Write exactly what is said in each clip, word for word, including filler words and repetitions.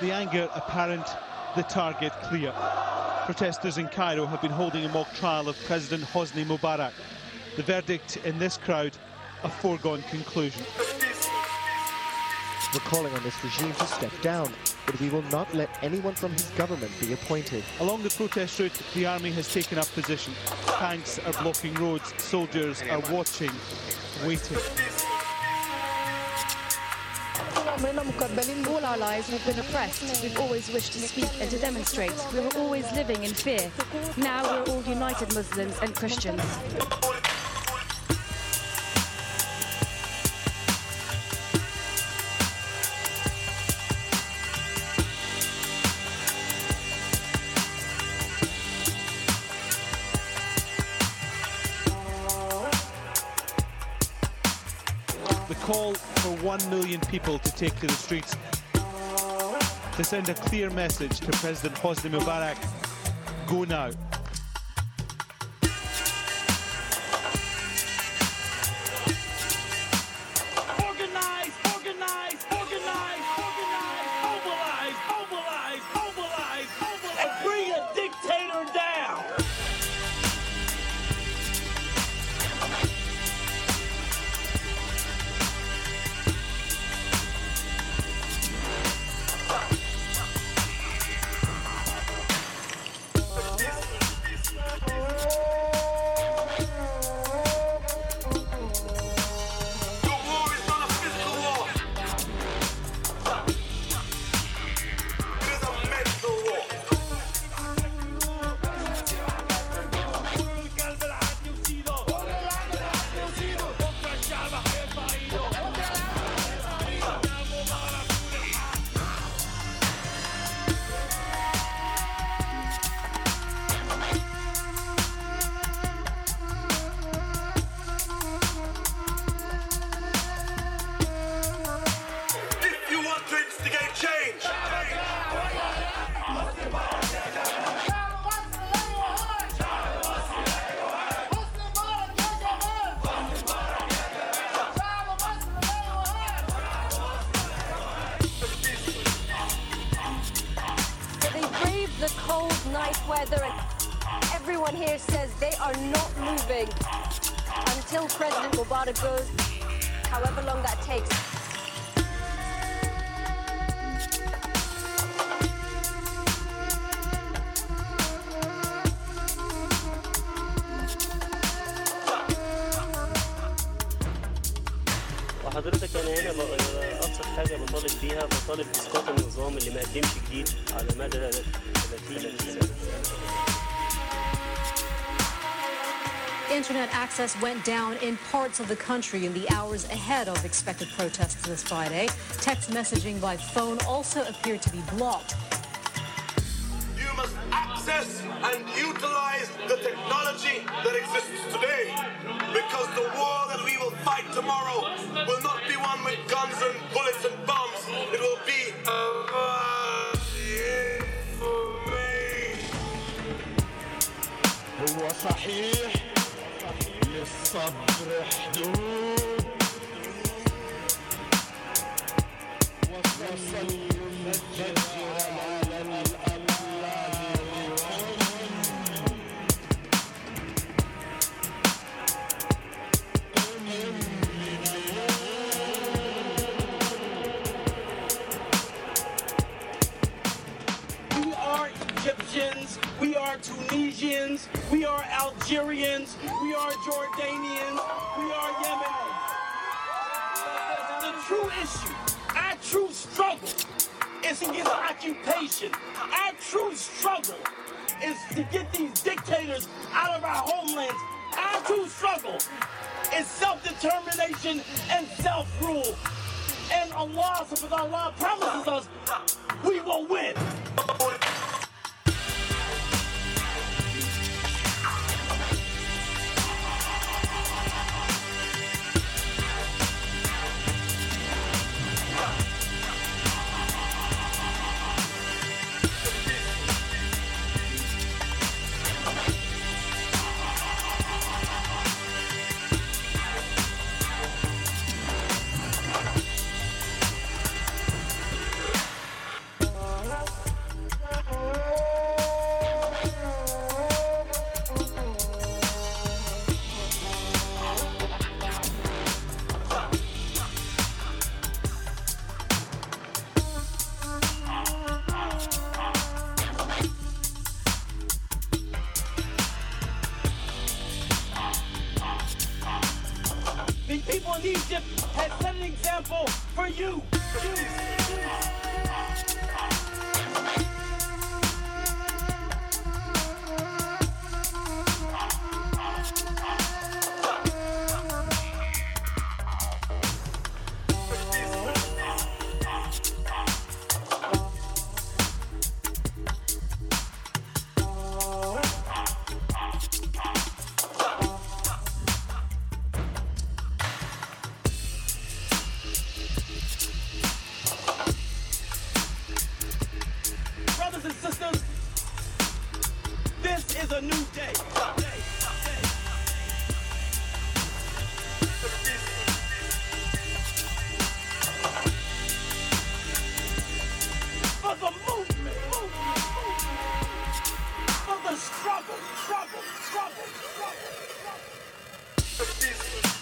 The anger apparent, the target clear. Protesters in Cairo have been holding a mock trial of President Hosni Mubarak. The verdict in this crowd, a foregone conclusion. We're calling on this regime to step down, but we will not let anyone from his government be appointed. Along the protest route, the army has taken up position. Tanks are blocking roads, soldiers are watching, waiting. All our lives we've been oppressed. We've always wished to speak and to demonstrate. We were always living in fear. Now we're all united Muslims and Christians. The call for one million people to take to the streets to send a clear message to President Hosni Mubarak: go now. Organize, organize, organize, organize, mobilize, mobilize, mobilize, mobilize, and bring a dictator down. The cold night weather, and everyone here says they are not moving until President Mubarak goes, however long that takes. وحضرتك انا هنا ابسط حاجه بطالب فيها بطالب اسقاط النظام اللي ما قدمش جديد على مدى ثلاثين سنه. Internet access went down in parts of the country in the hours ahead of expected protests this Friday. Text messaging by phone also appeared to be blocked. You must access and utilize the technology that exists today, because the war that we will fight tomorrow will not be one with guns and bullets and bombs. It will be about information. هو صحيح للصبر حدود وصل المفجر على الأملاك. We are Egyptians, we are Tunisians, we are Algerians, we are Jordanians, we are Yemenis. The true issue, our true struggle is against occupation. Our true struggle is to get these dictators out of our homelands. Our true struggle is self-determination and self-rule. And Allah, subhanahu wa ta'ala, promises us we will win. The people in Egypt had set an example for you. Brothers and sisters, this is a new day. For the movement, for the struggle, struggle, struggle, struggle, struggle.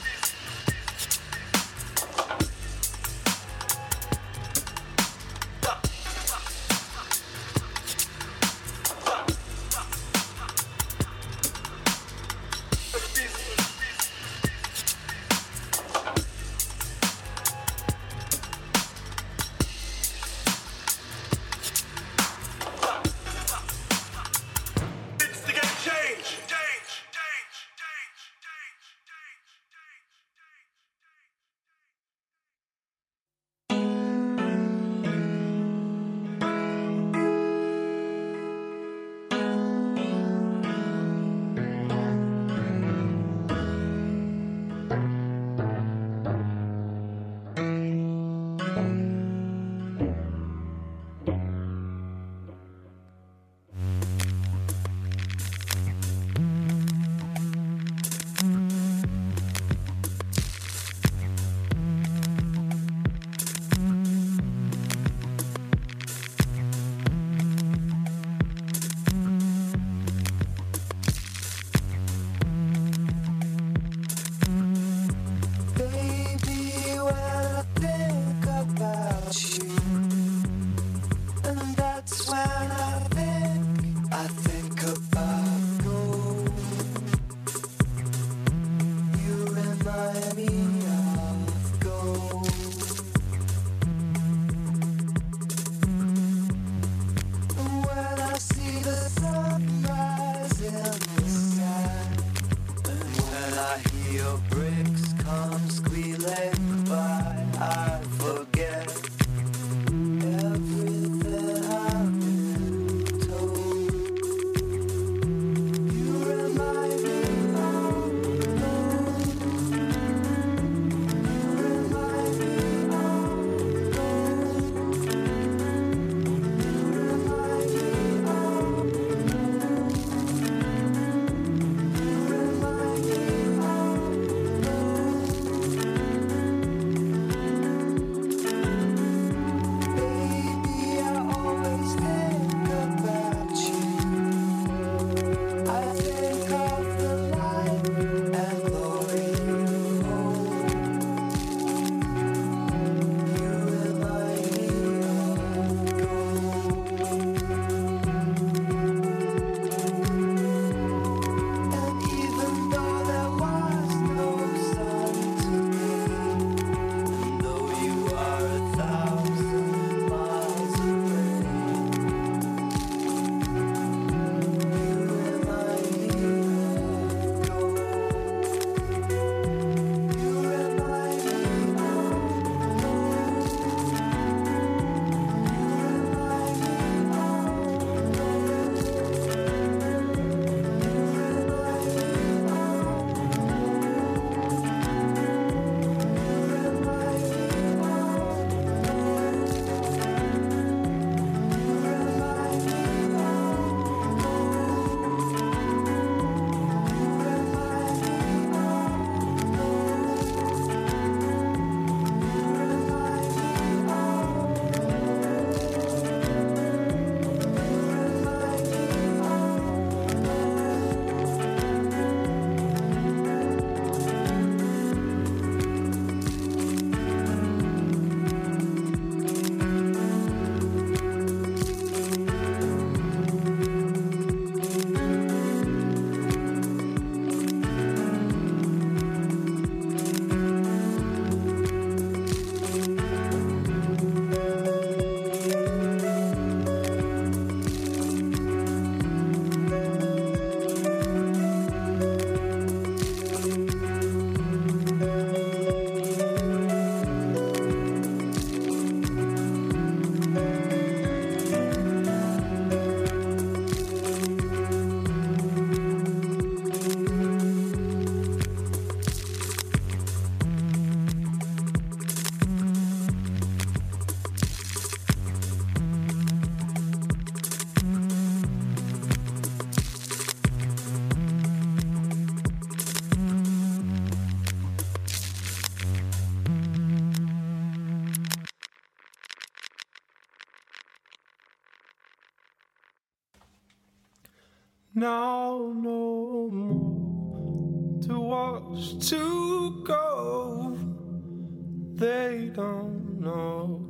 Now no more to watch to go. They don't know.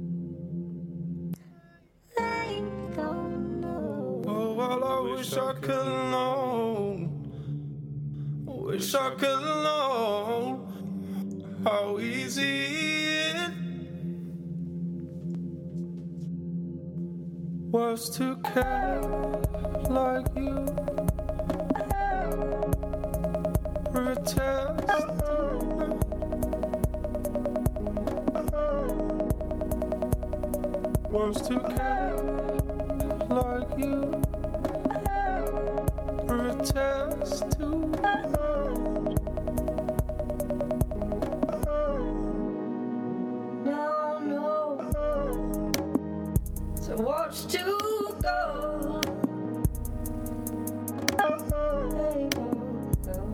They don't know. Oh, well, I wish I could know. Wish I could know how easy it was to care like you. Protest was to care like you. Protest to now no to watch to go. They don't know.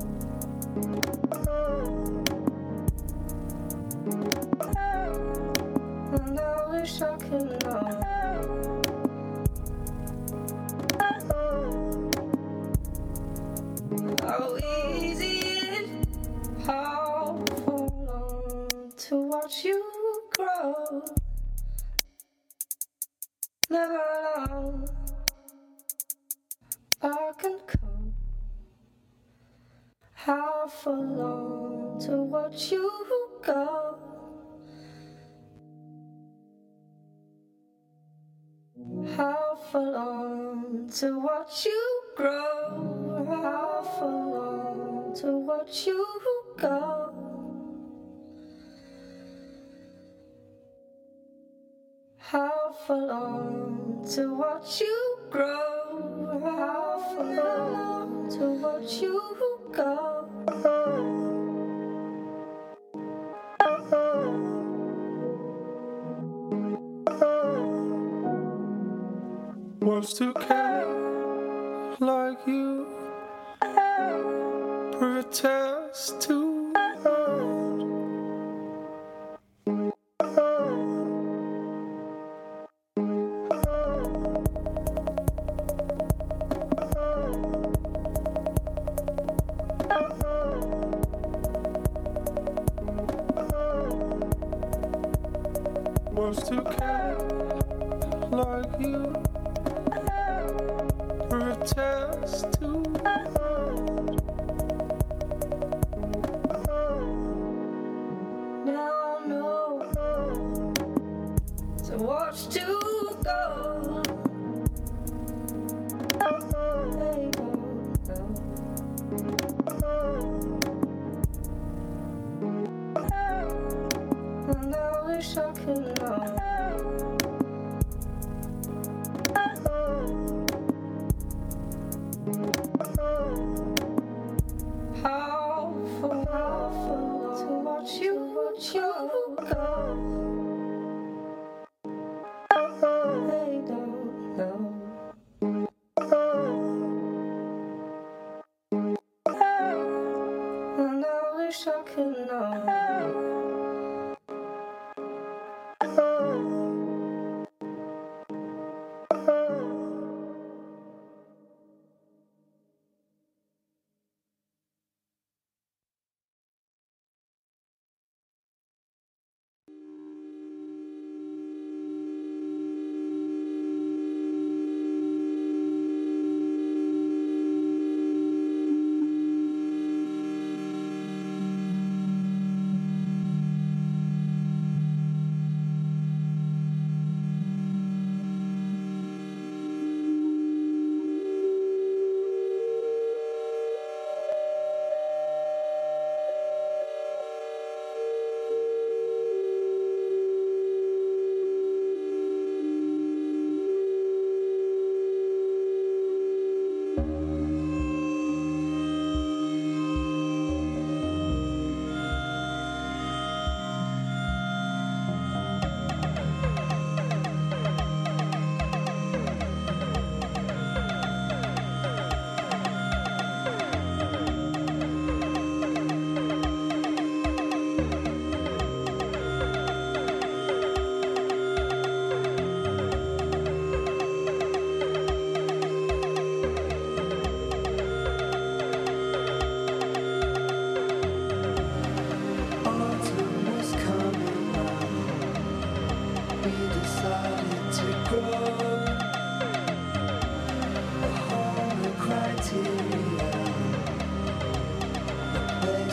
And I wish I could know. How easy it, how long to watch you grow. Never long back and come. How for long to watch you go. How for long to watch you grow. How for long to watch you go. How for long to watch you grow. How for long to watch you go. Was to care like you. Protest to hurt. Was to care like you. Protest to hurt. Now no to watch to go. They don't know. And I wish I could know. How for, how for to watch you, watch you go. They don't know. And I wish I could know.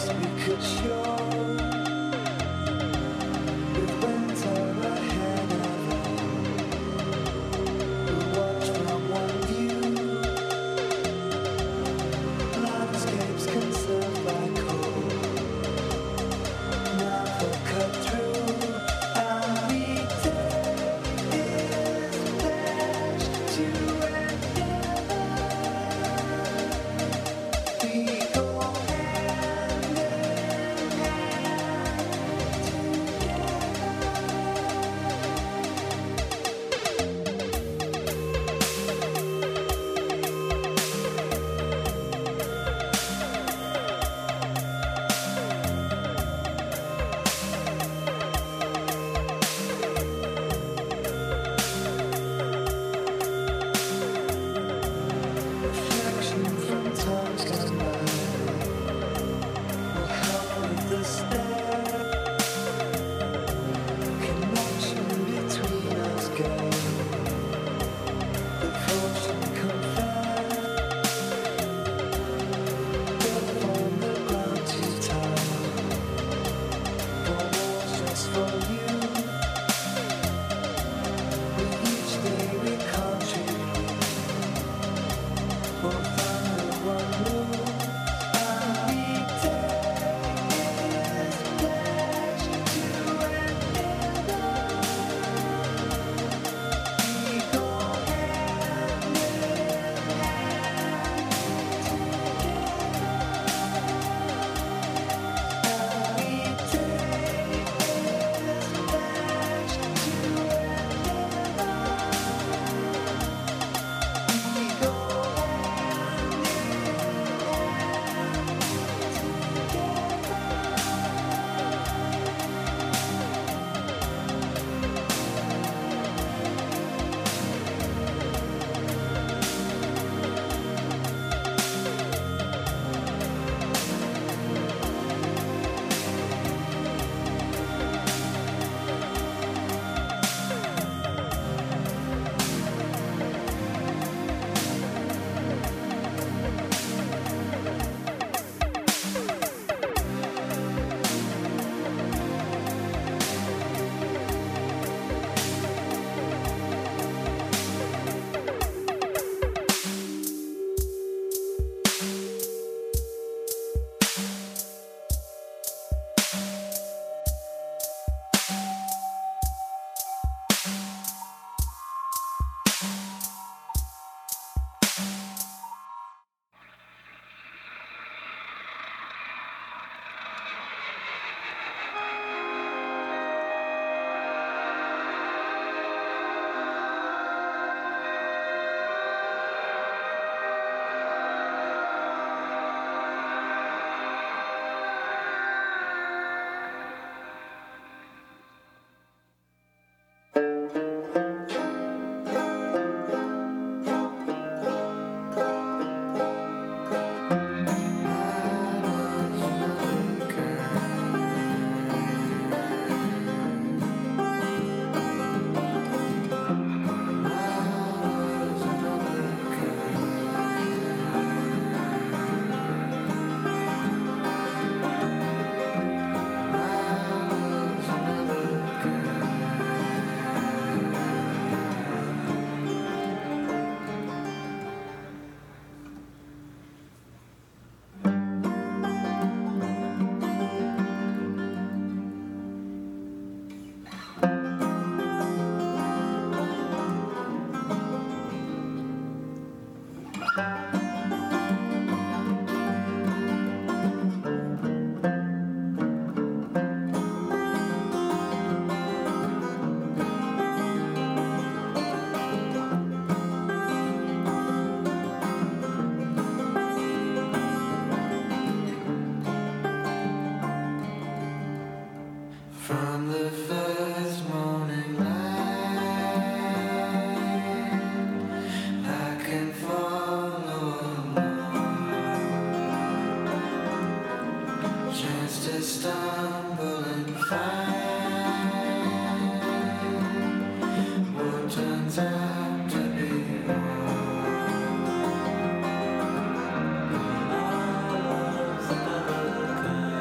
Our love's another kind.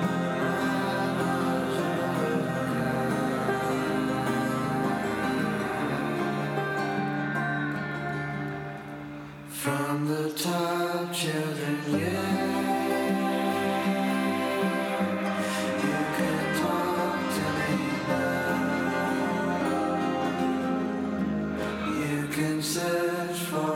From the top, children, yeah. You can talk to me now. You can search for a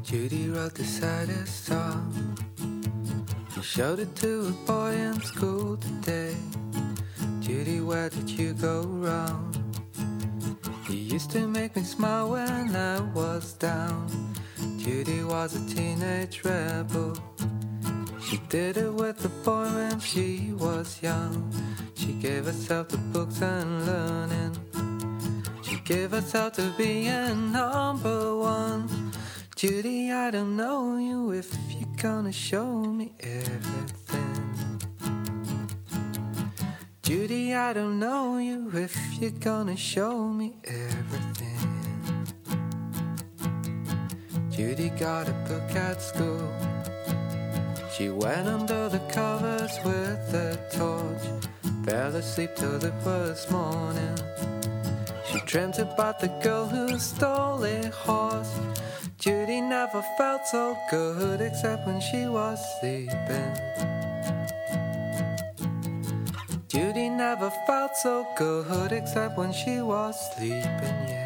Judy wrote the saddest song. She showed it to a boy in school today. Judy, where did you go wrong? You used to make me smile when I was down. Judy was a teenage rebel. She did it with a boy when she was young. She gave herself to books and learning. She gave herself to being number one. Judy, I don't know you if you're gonna show me everything. Judy, I don't know you if you're gonna show me everything. Judy got a book at school. She went under the covers with a torch. Fell asleep till it was morning. She dreamt about the girl who stole a horse. Judy never felt so good except when she was sleeping. Judy never felt so good except when she was sleeping, yeah.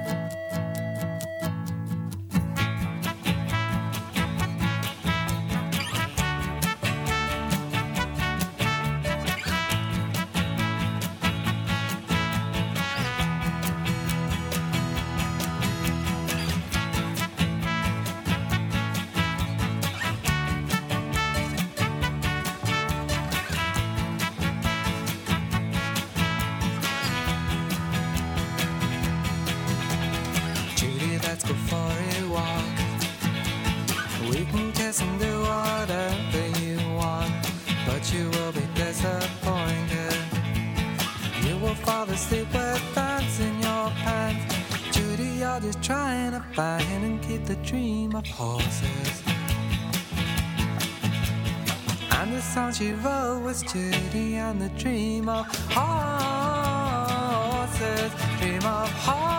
Trying to find and keep the dream of horses. And the song she wrote was Judy and the dream of horses. Dream of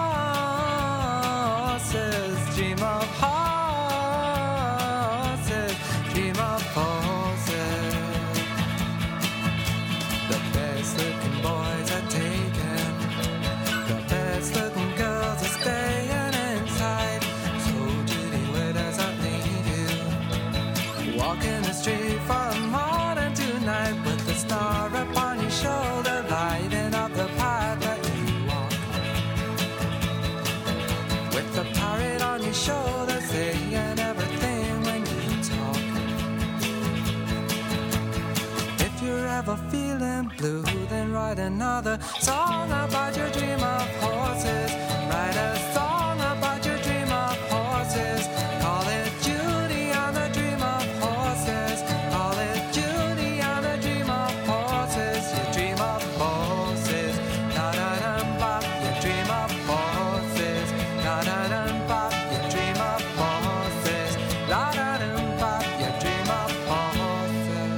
horses. Dream of horses. Dream of horses. The best looking boys are taken. The best looking girls are staying. Walking the street from morning to night with the star upon your shoulder, lighting up the path that you walk. With the parrot on your shoulder, saying everything when you talk. If you're ever feeling blue, then write another song about your dream of horses. Write a song about your dream of horses. Call it Judy and the dream of horses. Call it Judy and the dream of horses. You dream of horses. Na na na bop. You dream of horses. Na na na bop. You dream of horses. La na na bop. You dream of horses.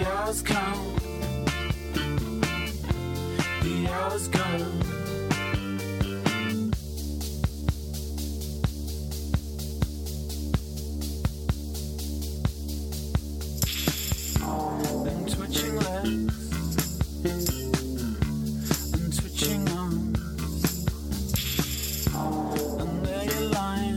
The hours come, the hours go. And twitching legs and twitching arms, and there you're lying,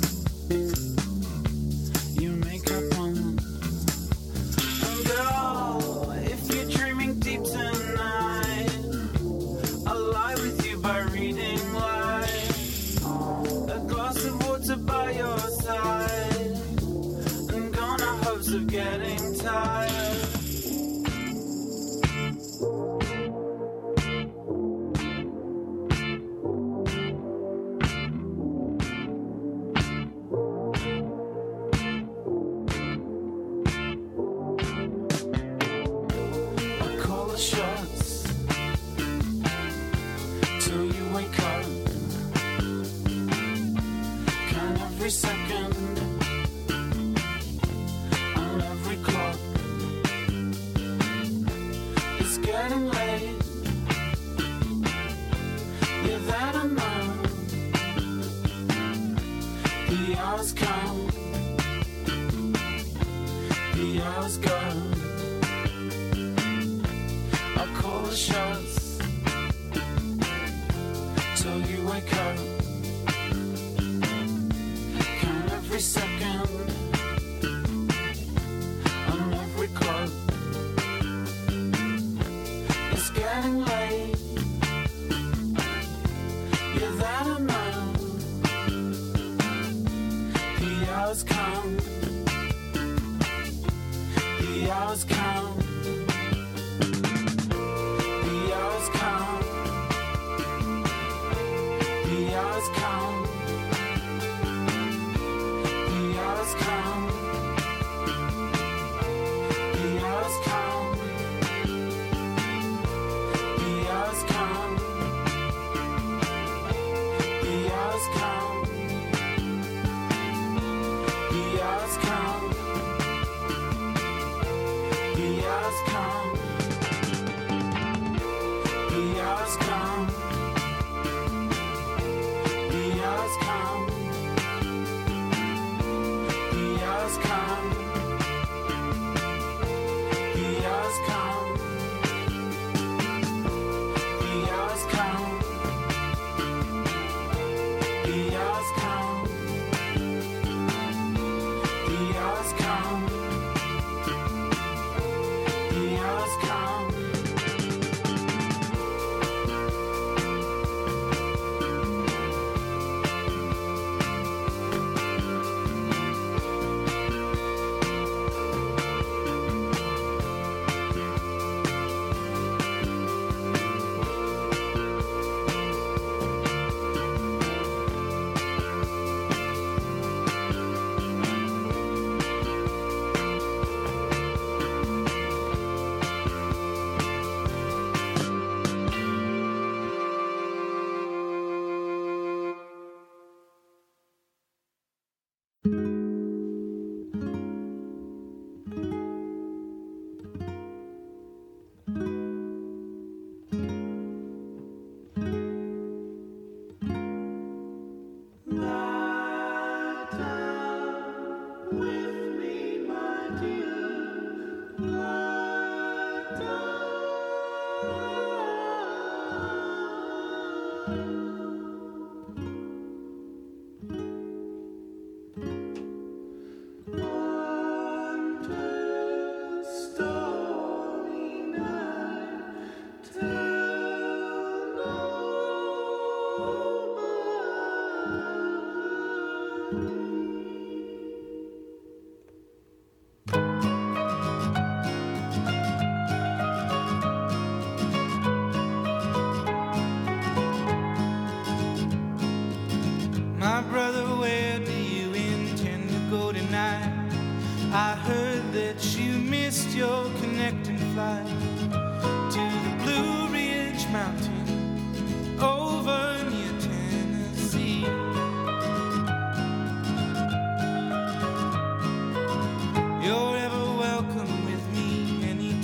you make up on. And girl, if you're dreaming deep tonight, I'll lie with you by reading lies. A glass of water by your side, and gone are hopes of getting tired. I call the shots till you wake up. Count every second on every clock. It's getting late, yeah, that I know. The hours come, the hours go. I call the shots till you wake up. Count every second on every clock. It's getting late, yeah, that I know. The hours come, the hours come, the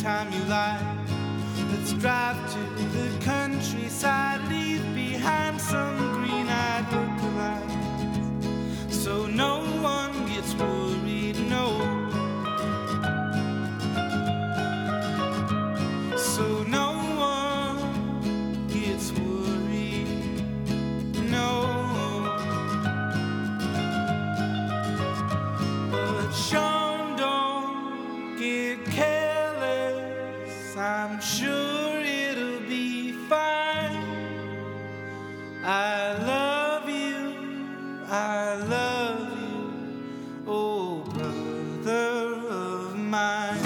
time you like. Let's drive to the countryside, leave behind some green-eyed lookalikes, so no one gets worried, no. So no one gets worried, no. But Sean, don't get careless, I'm sure it'll be fine. I love you, I love you, oh brother of mine.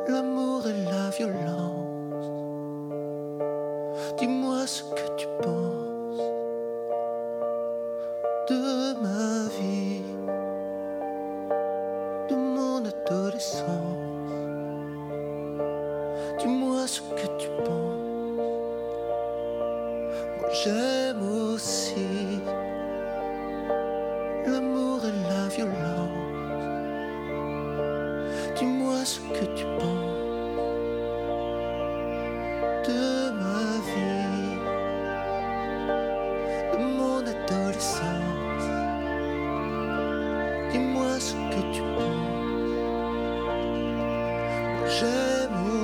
l'amour et la violence. Dis-moi ce que tu penses de ma vie, de mon adolescence. Dis-moi ce que tu penses. Moi j'aime aussi l'amour et la violence. Dis-moi ce que tu penses de ma vie, de mon adolescence. Dis-moi ce que tu penses. Moi j'aime